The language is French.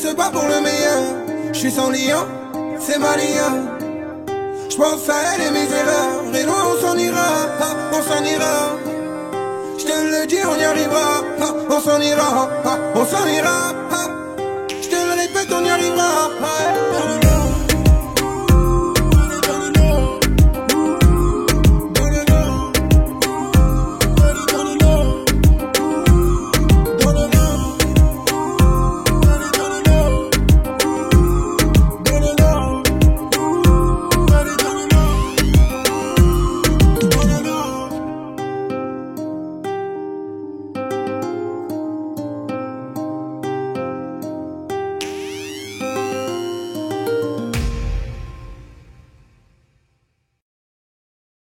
se bat pour le meilleur. Je suis sans lion, c'est ma lion. J'pense à elle et mes erreurs. Et loin on s'en ira, on s'en ira. J'te le dis, on y arrivera. On s'en ira, on s'en ira. J'te le répète, on y arrivera.